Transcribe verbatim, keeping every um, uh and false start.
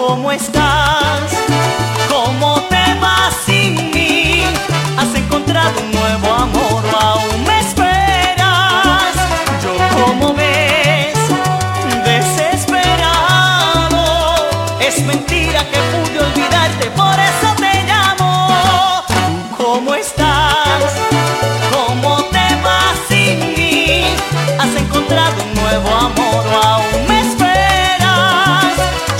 ¿cómo estás? ¿Cómo te vas sin mí? ¿Has encontrado un nuevo amor o aún me esperas? Yo, como ves, desesperado, es mentira